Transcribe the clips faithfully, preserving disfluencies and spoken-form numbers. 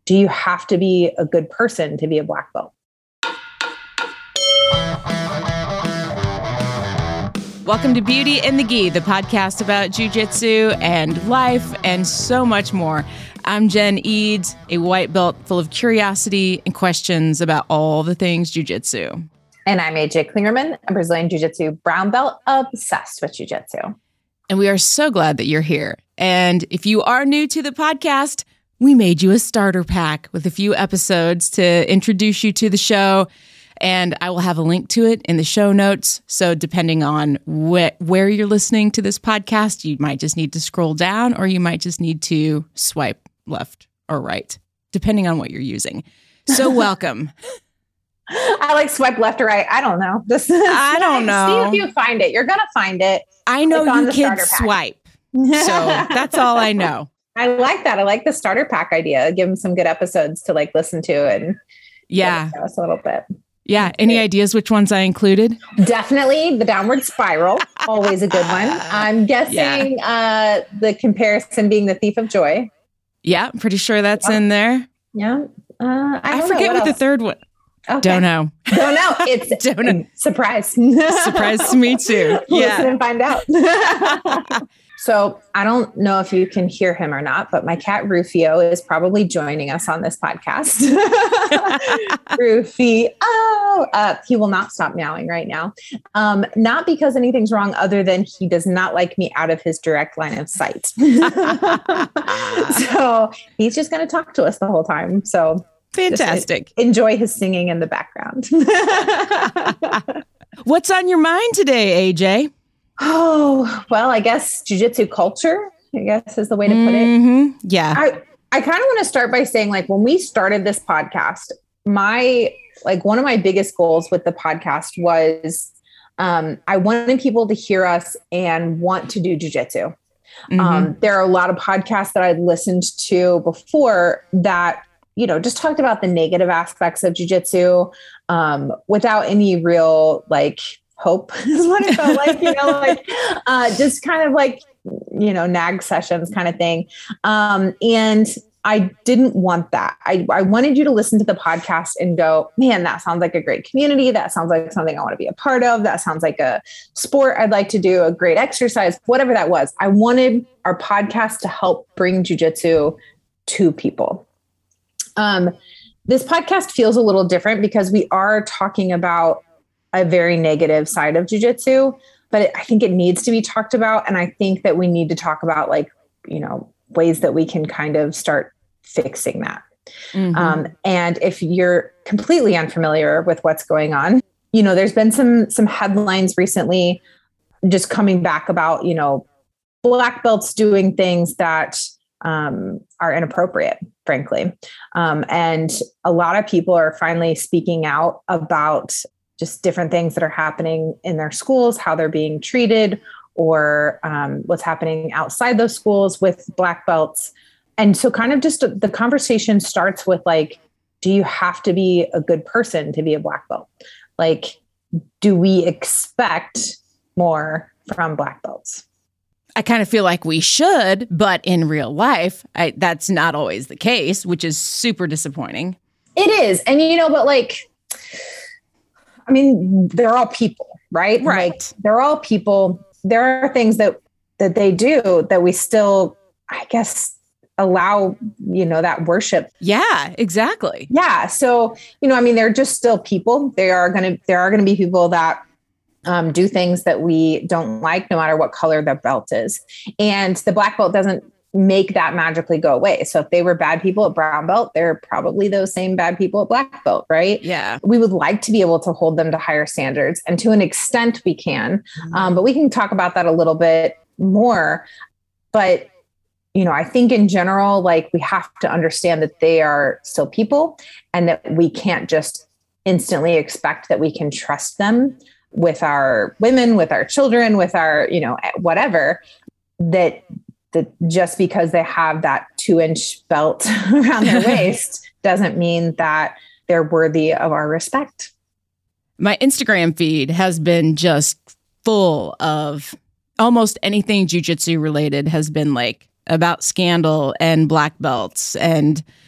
do you have to be a good person to be a black belt? Welcome to Beauty and the Gi, the podcast about jiu-jitsu and life and so much more. I'm Jen Eads, a white belt full of curiosity and questions about all the things jiu-jitsu. And I'm A J Klingerman, a Brazilian jiu-jitsu brown belt obsessed with jiu-jitsu. And we are so glad that you're here. And if you are new to the podcast, we made you a starter pack with a few episodes to introduce you to the show. And I will have a link to it in the show notes. So depending on wh- where you're listening to this podcast, you might just need to scroll down or you might just need to swipe left or right, depending on what you're using. So welcome. I like swipe left or right. I don't know. This, I don't know. See if you find it. You're going to find it. I know you kids swipe. So that's all I know. I like that. I like the starter pack idea. Give them some good episodes to like listen to and yeah, us a little bit. Yeah. Any ideas which ones I included? Definitely the downward spiral. Always a good one. I'm guessing yeah. uh, the comparison being the thief of joy. Yeah. I'm pretty sure that's yeah. in there. Yeah. Uh, I, I forget what, what the third one. Okay. Don't know. Don't know. It's don't know. Surprise. Surprise to me too. Yeah. Listen and find out. So I don't know if you can hear him or not, but my cat Rufio is probably joining us on this podcast. Rufio, oh, uh, he will not stop meowing right now. Um, not because anything's wrong, other than he does not like me out of his direct line of sight. So he's just going to talk to us the whole time. So fantastic. Enjoy his singing in the background. What's on your mind today, A J? Oh, well, I guess jiu-jitsu culture, I guess is the way to put it. Mm-hmm. Yeah. I, I kind of want to start by saying, like, when we started this podcast, my, like, one of my biggest goals with the podcast was um, I wanted people to hear us and want to do jiu-jitsu. Mm-hmm. Um, there are a lot of podcasts that I'd listened to before that, you know, just talked about the negative aspects of jiu-jitsu um, without any real, like, hope is what it felt like, you know, like uh, just kind of like, you know, nag sessions kind of thing. Um, and I didn't want that. I, I wanted you to listen to the podcast and go, man, that sounds like a great community. That sounds like something I want to be a part of. That sounds like a sport I'd like to do, a great exercise, whatever that was. I wanted our podcast to help bring jiu-jitsu to people. Um, this podcast feels a little different because we are talking about a very negative side of jiu-jitsu, but it, I think it needs to be talked about. And I think that we need to talk about, like, you know, ways that we can kind of start fixing that. Mm-hmm. Um, and if you're completely unfamiliar with what's going on, you know, there's been some, some headlines recently just coming back about, you know, black belts doing things that um, are inappropriate, frankly. Um, and a lot of people are finally speaking out about just different things that are happening in their schools, how they're being treated, or um, what's happening outside those schools with black belts. And so kind of just the conversation starts with, like, do you have to be a good person to be a black belt? Like, do we expect more from black belts? I kind of feel like we should, but in real life, I, that's not always the case, which is super disappointing. It is. And, you know, but like, I mean, they're all people, right? Right. Like, they're all people. There are things that, that they do that we still, I guess, allow, you know, that worship. Yeah, exactly. Yeah. So, you know, I mean, they're just still people. They are going to, there are going to be people that um, do things that we don't like, no matter what color their belt is. And the black belt doesn't make that magically go away. So if they were bad people at brown belt, they're probably those same bad people at black belt, right? Yeah. We would like to be able to hold them to higher standards, and to an extent we can, mm-hmm. um, but we can talk about that a little bit more. But, you know, I think in general, like, we have to understand that they are still people, and that we can't just instantly expect that we can trust them with our women, with our children, with our, you know, whatever, that that just because they have that two inch belt around their waist doesn't mean that they're worthy of our respect. My Instagram feed has been just full of almost anything jiu-jitsu related has been like about scandal and black belts. And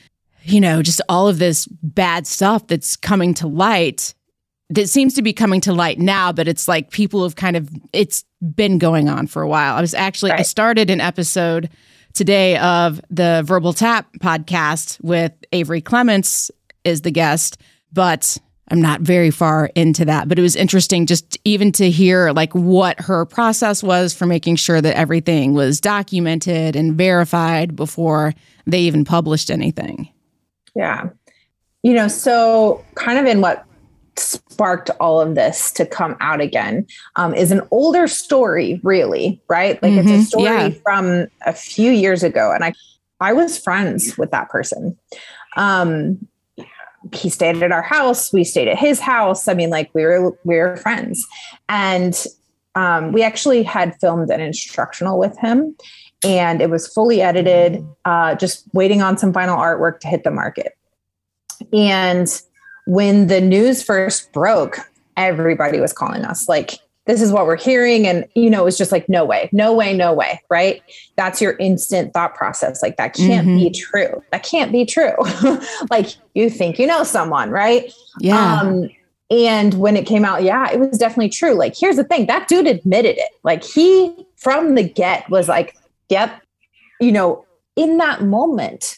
you know, just all of this bad stuff that's coming to light, that seems to be coming to light now, but it's like people have kind of, it's been going on for a while. I was actually, right. I started an episode today of the Verbal Tap podcast with Avery Clements is the guest, but I'm not very far into that. But it was interesting just even to hear like what her process was for making sure that everything was documented and verified before they even published anything. Yeah. You know, so kind of in what sparked all of this to come out again um, is an older story, really, right? Like mm-hmm. it's a story yeah. from a few years ago. And I, I was friends with that person. Um, he stayed at our house. We stayed at his house. I mean, like we were, we were friends. And um, we actually had filmed an instructional with him, and it was fully edited, uh, just waiting on some final artwork to hit the market. And when the news first broke, everybody was calling us like, this is what we're hearing. And, you know, it was just like, no way, no way, no way. Right. That's your instant thought process. Like that can't mm-hmm. be true. That can't be true. Like you think, you know, someone, right. Yeah. Um, and when it came out, yeah, it was definitely true. Like, here's the thing, that dude admitted it. Like he, from the get was like, yep. You know, in that moment,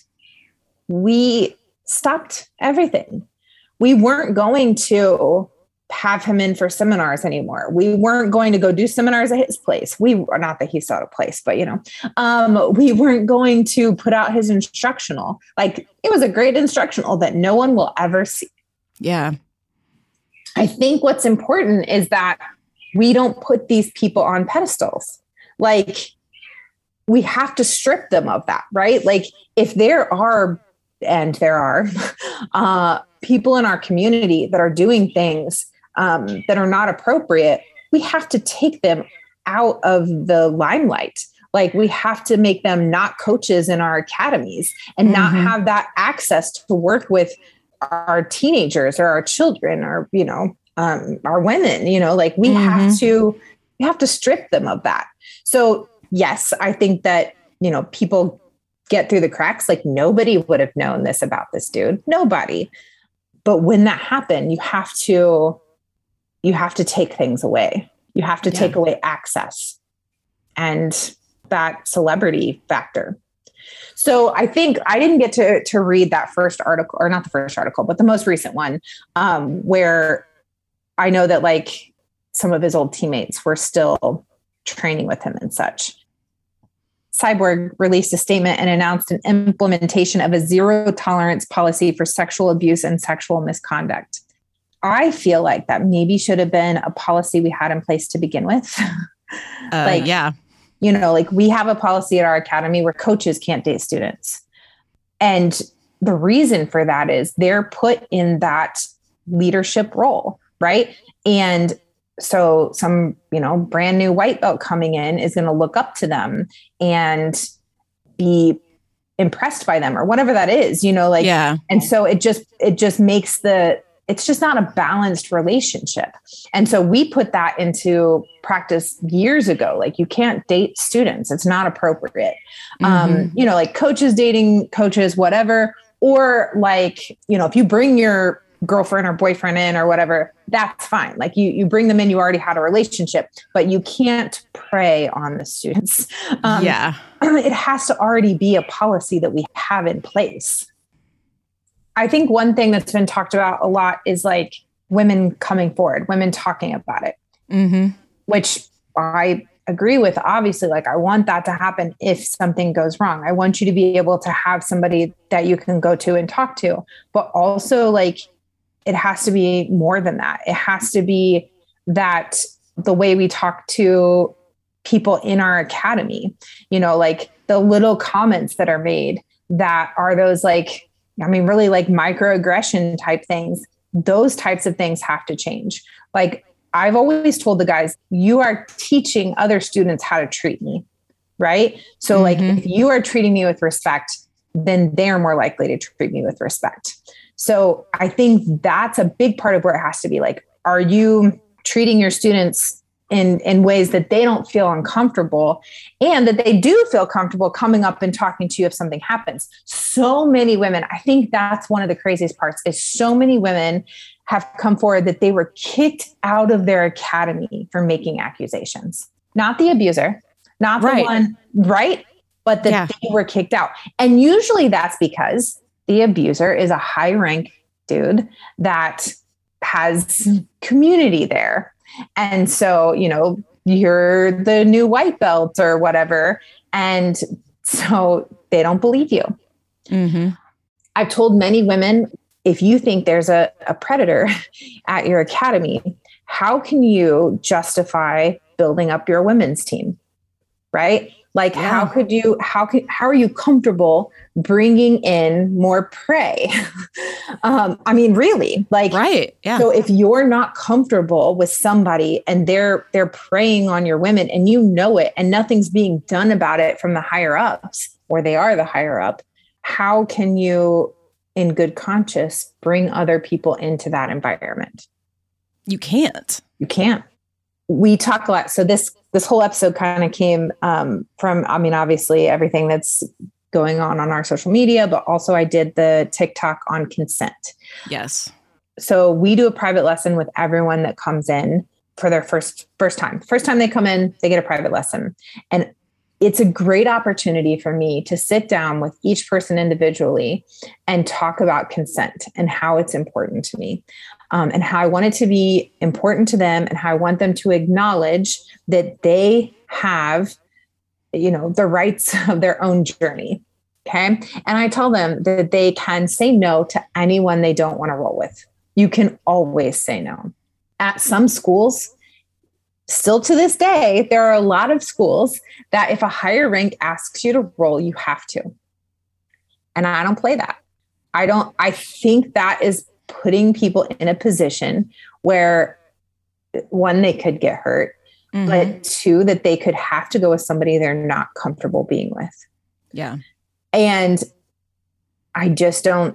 we stopped everything. We weren't going to have him in for seminars anymore. We weren't going to go do seminars at his place. We were not that he still had a place, but you know, um, we weren't going to put out his instructional. Like it was a great instructional that no one will ever see. Yeah. I think what's important is that we don't put these people on pedestals. Like we have to strip them of that, right? Like if there are, and there are uh, people in our community that are doing things um, that are not appropriate, we have to take them out of the limelight. Like we have to make them not coaches in our academies and mm-hmm. not have that access to work with our teenagers or our children or, you know, um, our women, you know, like we mm-hmm. have to, we have to strip them of that. So yes, I think that, you know, people get through the cracks. Like nobody would have known this about this dude. Nobody. But when that happened, you have to, you have to take things away. You have to yeah. take away access and that celebrity factor. So I think I didn't get to, to read that first article, or not the first article, but the most recent one, um, where I know that like some of his old teammates were still training with him and such. Cyborg released a statement and announced an implementation of a zero tolerance policy for sexual abuse and sexual misconduct. I feel like that maybe should have been a policy we had in place to begin with. uh, like, yeah. You know, like we have a policy at our academy where coaches can't date students. And the reason for that is they're put in that leadership role, right? And so some, you know, brand new white belt coming in is going to look up to them and be impressed by them or whatever that is, you know, like, yeah. And so it just, it just makes the, it's just not a balanced relationship. And so we put that into practice years ago. Like you can't date students. It's not appropriate. Mm-hmm. Um, you know, like coaches dating coaches, whatever, or like, you know, if you bring your girlfriend or boyfriend in or whatever, that's fine. Like you, you bring them in, you already had a relationship, but you can't prey on the students. Um, yeah. It has to already be a policy that we have in place. I think one thing that's been talked about a lot is like women coming forward, women talking about it, mm-hmm. which I agree with. Obviously, like I want that to happen if something goes wrong. I want you to be able to have somebody that you can go to and talk to, but also like, it has to be more than that. It has to be that the way we talk to people in our academy, you know, like the little comments that are made that are those like, I mean, really like microaggression type things, those types of things have to change. Like I've always told the guys, you are teaching other students how to treat me, right? So mm-hmm. like if you are treating me with respect, then they're more likely to treat me with respect. So I think that's a big part of where it has to be like, are you treating your students in, in ways that they don't feel uncomfortable, and that they do feel comfortable coming up and talking to you if something happens. So many women, I think that's one of the craziest parts, is so many women have come forward that they were kicked out of their academy for making accusations. Not the abuser, not the right. one, right? But that yeah. they were kicked out. And usually that's because the abuser is a high rank dude that has community there. And so, you know, you're the new white belt or whatever. And so they don't believe you. Mm-hmm. I've told many women, if you think there's a, a predator at your academy, how can you justify building up your women's team? Right? Like, yeah. how could you, how can, how are you comfortable bringing in more prey? um, I mean, really, like, right. Yeah. So if you're not comfortable with somebody and they're, they're preying on your women and you know it, and nothing's being done about it from the higher ups, or they are the higher up, how can you, in good conscience, bring other people into that environment? You can't. You can't. We talk a lot. So this, this whole episode kind of came um, from, I mean, obviously everything that's going on on our social media, but also I did the TikTok on consent. Yes. So we do a private lesson with everyone that comes in for their first, first time. First time they come in, they get a private lesson. And it's a great opportunity for me to sit down with each person individually and talk about consent and how it's important to me, um, and how I want it to be important to them, and how I want them to acknowledge that they have, you know, the rights of their own journey. Okay. And I tell them that they can say no to anyone they don't want to roll with. You can always say no. At some schools, still to this day, there are a lot of schools that if a higher rank asks you to roll, you have to. And I don't play that. I don't, I think that is putting people in a position where, one, they could get hurt, mm-hmm. but two, that they could have to go with somebody they're not comfortable being with. Yeah. And I just don't,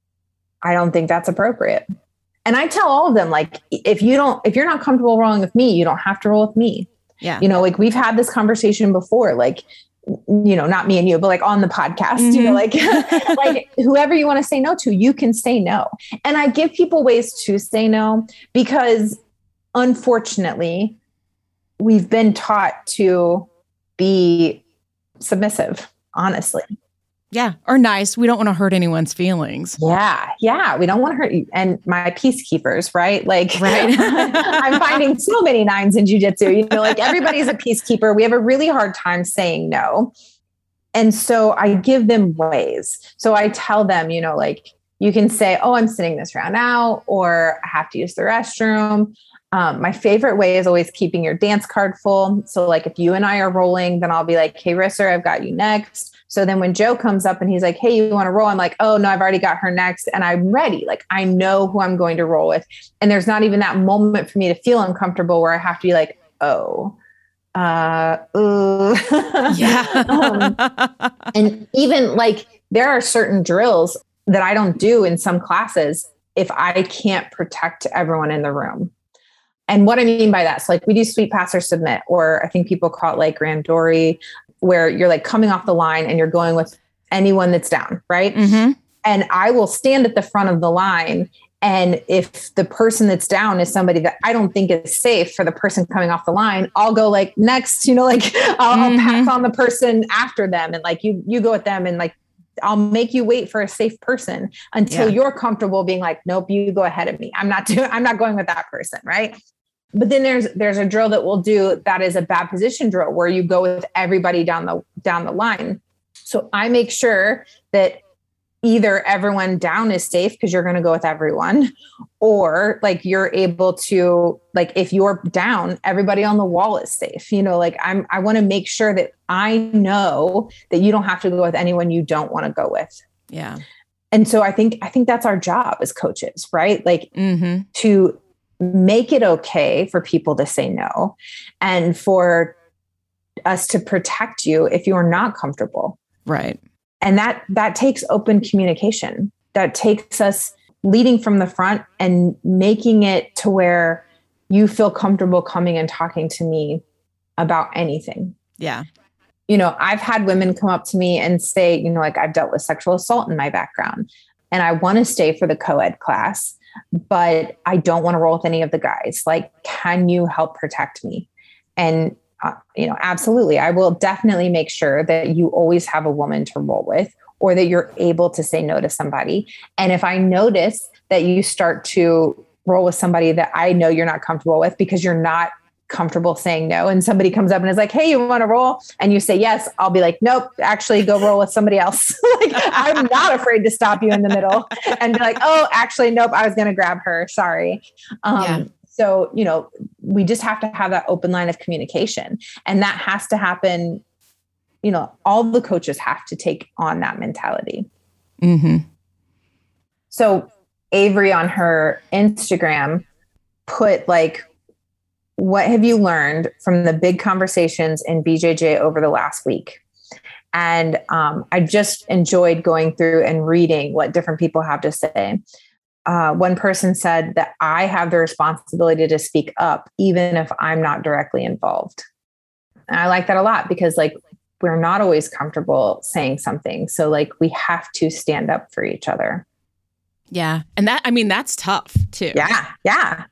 I don't think that's appropriate. And I tell all of them, like, if you don't, if you're not comfortable rolling with me, you don't have to roll with me. Yeah. You know, like, we've had this conversation before, like, you know, not me and you, but like on the podcast, mm-hmm. you know, like, like whoever you want to say no to, you can say no. And I give people ways to say no, because unfortunately we've been taught to be submissive, honestly. Yeah. Or nice. We don't want to hurt anyone's feelings. Yeah. Yeah. We don't want to hurt you. And my peacekeepers, right? Like, right. I'm finding so many nines in jujitsu, you know, like, everybody's a peacekeeper. We have a really hard time saying no. And so I give them ways. So I tell them, you know, like, you can say, oh, I'm sitting this round out, or I have to use the restroom. Um, my favorite way is always keeping your dance card full. So like, if you and I are rolling, then I'll be like, hey, Risser, I've got you next. So then when Joe comes up and he's like, hey, you want to roll? I'm like, oh no, I've already got her next. And I'm ready. Like, I know who I'm going to roll with. And there's not even that moment for me to feel uncomfortable where I have to be like, oh, uh, ooh. Yeah. um, and even like, there are certain drills that I don't do in some classes if I can't protect everyone in the room. And what I mean by that, so like, we do sweep, pass, or submit, or I think people call it like randori, where you're like coming off the line and you're going with anyone that's down, right? Mm-hmm. And I will stand at the front of the line. And if the person that's down is somebody that I don't think is safe for the person coming off the line, I'll go like next, you know, like I'll, mm-hmm. I'll pass on the person after them. And like, you, you go with them, and like, I'll make you wait for a safe person until yeah. you're comfortable being like, nope, you go ahead of me. I'm not doing, I'm not going with that person. Right. But then there's, there's a drill that we'll do that is a bad position drill, where you go with everybody down the, down the line. So I make sure that either everyone down is safe, because you're going to go with everyone, or like, you're able to, like, if you're down, everybody on the wall is safe. You know, like, I'm, I want to make sure that I know that you don't have to go with anyone you don't want to go with. Yeah. And so I think, I think that's our job as coaches, right? Like, mm-hmm. to make it okay for people to say no, and for us to protect you if you're not comfortable. Right. And that, that takes open communication. That takes us leading from the front and making it to where you feel comfortable coming and talking to me about anything. Yeah. You know, I've had women come up to me and say, you know, like I've dealt with sexual assault in my background and I want to stay for the co-ed class, but I don't want to roll with any of the guys. Like, can you help protect me? And, uh, you know, absolutely. I will definitely make sure that you always have a woman to roll with, or that you're able to say no to somebody. And if I notice that you start to roll with somebody that I know you're not comfortable with because you're not comfortable saying no, and somebody comes up and is like, hey, you want to roll? And you say yes, I'll be like, nope, actually go roll with somebody else. Like, I'm not afraid to stop you in the middle and be like, oh, actually, nope, I was going to grab her. Sorry. Um, yeah. So, you know, we just have to have that open line of communication, and that has to happen. You know, all the coaches have to take on that mentality. Mm-hmm. So Avery on her Instagram put like, what have you learned from the big conversations in B J J over the last week? And um, I just enjoyed going through and reading what different people have to say. Uh, one person said that I have the responsibility to speak up, even if I'm not directly involved. And I like that a lot because like, we're not always comfortable saying something. So like, we have to stand up for each other. Yeah. And that, I mean, that's tough too. Yeah. Yeah.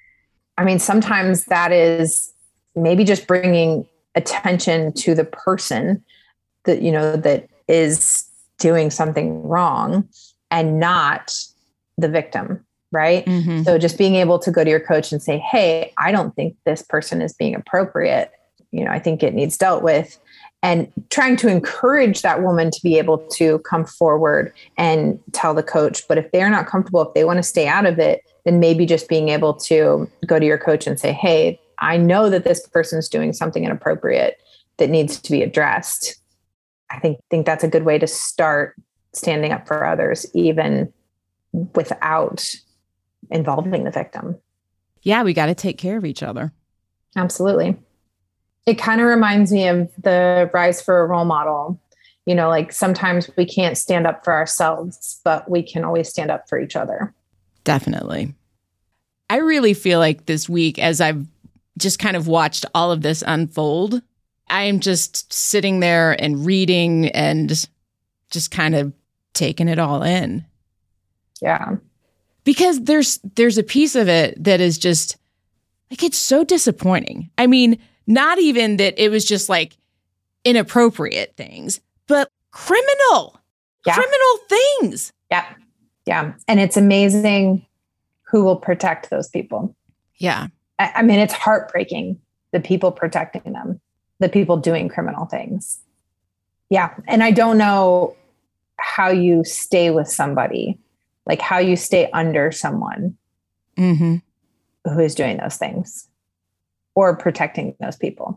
I mean, sometimes that is maybe just bringing attention to the person that, you know, that is doing something wrong and not the victim. Right. Mm-hmm. So just being able to go to your coach and say, hey, I don't think this person is being appropriate. You know, I think it needs dealt with. And trying to encourage that woman to be able to come forward and tell the coach. But if they're not comfortable, if they want to stay out of it, then maybe just being able to go to your coach and say, hey, I know that this person's doing something inappropriate that needs to be addressed. I think, think that's a good way to start standing up for others, even without involving the victim. Yeah, we got to take care of each other. Absolutely. It kind of reminds me of the Rise for a Role Model. You know, like sometimes we can't stand up for ourselves, but we can always stand up for each other. Definitely. I really feel like this week, as I've just kind of watched all of this unfold, I am just sitting there and reading and just kind of taking it all in. Yeah. Because there's there's a piece of it that is just like, it's so disappointing. I mean, not even that it was just like inappropriate things, but criminal, yeah. criminal things. Yeah. Yeah. And it's amazing who will protect those people. Yeah. I, I mean, it's heartbreaking, the people protecting them, the people doing criminal things. Yeah. And I don't know how you stay with somebody, like how you stay under someone mm-hmm. who is doing those things or protecting those people.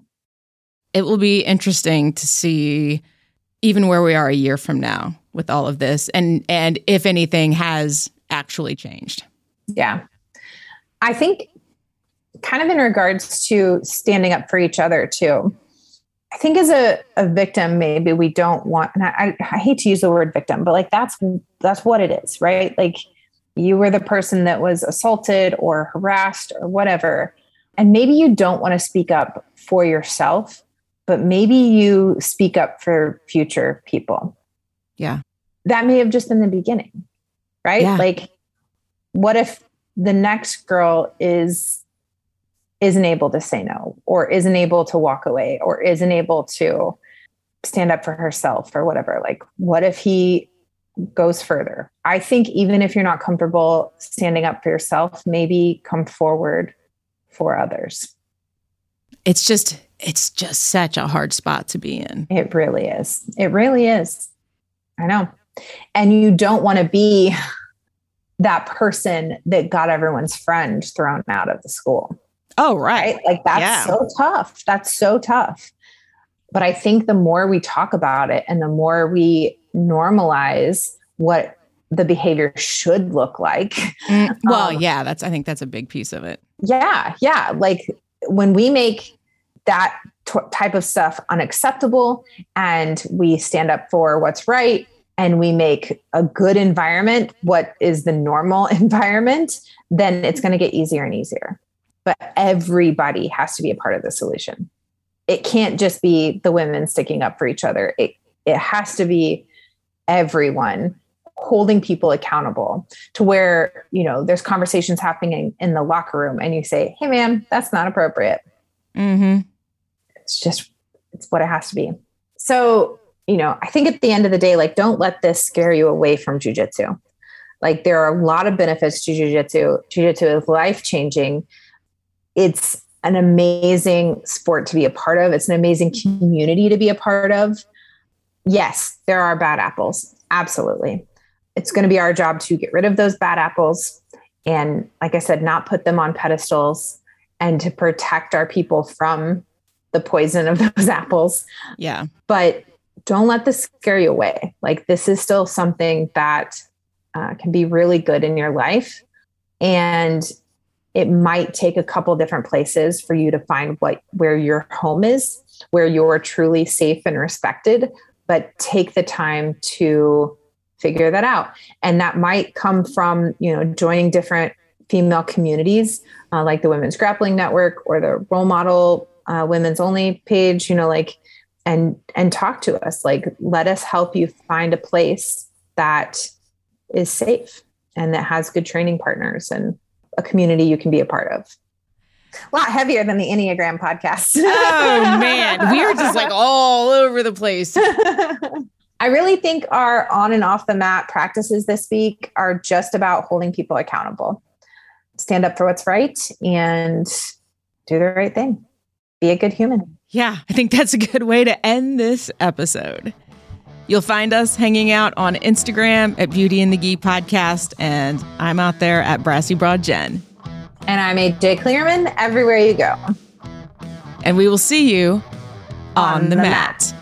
It will be interesting to see even where we are a year from now with all of this, and and if anything has actually changed. Yeah. I think kind of in regards to standing up for each other too, I think as a, a victim, maybe we don't want, and I, I hate to use the word victim, but like that's, that's what it is, right? Like you were the person that was assaulted or harassed or whatever. And maybe you don't want to speak up for yourself, but maybe you speak up for future people. Yeah. That may have just been the beginning, right? Yeah. Like, what if the next girl is, isn't able to say no, or isn't able to walk away, or isn't able to stand up for herself or whatever? Like, what if he goes further? I think even if you're not comfortable standing up for yourself, maybe come forward for others. It's just, it's just such a hard spot to be in. It really is. It really is. I know. And you don't want to be that person that got everyone's friend thrown out of the school. Oh, right. right? Like that's yeah. so tough. That's so tough. But I think the more we talk about it and the more we normalize what the behavior should look like. Mm, well, um, yeah, that's, I think that's a big piece of it. Yeah. Yeah. Like when we make that t- type of stuff unacceptable and we stand up for what's right and we make a good environment what is the normal environment, then it's going to get easier and easier. but everybody has to be a part of the solution. It can't just be the women sticking up for each other. It, it has to be everyone holding people accountable to where, you know, there's conversations happening in, in the locker room and you say, hey, man, that's not appropriate. Mm-hmm. It's just, it's what it has to be. So, you know, I think at the end of the day, like, don't let this scare you away from jujitsu. Like, there are a lot of benefits to jujitsu. Jujitsu is life-changing. It's an amazing sport to be a part of. It's an amazing community to be a part of. Yes, there are bad apples. Absolutely. It's going to be our job to get rid of those bad apples. And like I said, not put them on pedestals and to protect our people from the poison of those apples. Yeah. But don't let this scare you away. Like, this is still something that uh, can be really good in your life. And it might take a couple different places for you to find what, where your home is, where you're truly safe and respected, but take the time to figure that out. And that might come from, you know, joining different female communities, uh, like the Women's Grappling Network or the Role Model uh, Women's Only page, you know, like, and, and talk to us, like, let us help you find a place that is safe and that has good training partners and a community you can be a part of. A lot heavier than the Enneagram podcast. Oh man, we are just like all over the place. I really think our on and off the mat practices this week are just about holding people accountable. Stand up for what's right and do the right thing. Be a good human. Yeah, I think that's a good way to end this episode. You'll find us hanging out on Instagram at Beauty and the Gi Podcast, and I'm out there at Brassy Broad Jen. And I'm A J Clearman everywhere you go. And we will see you on, on the, the mat. mat.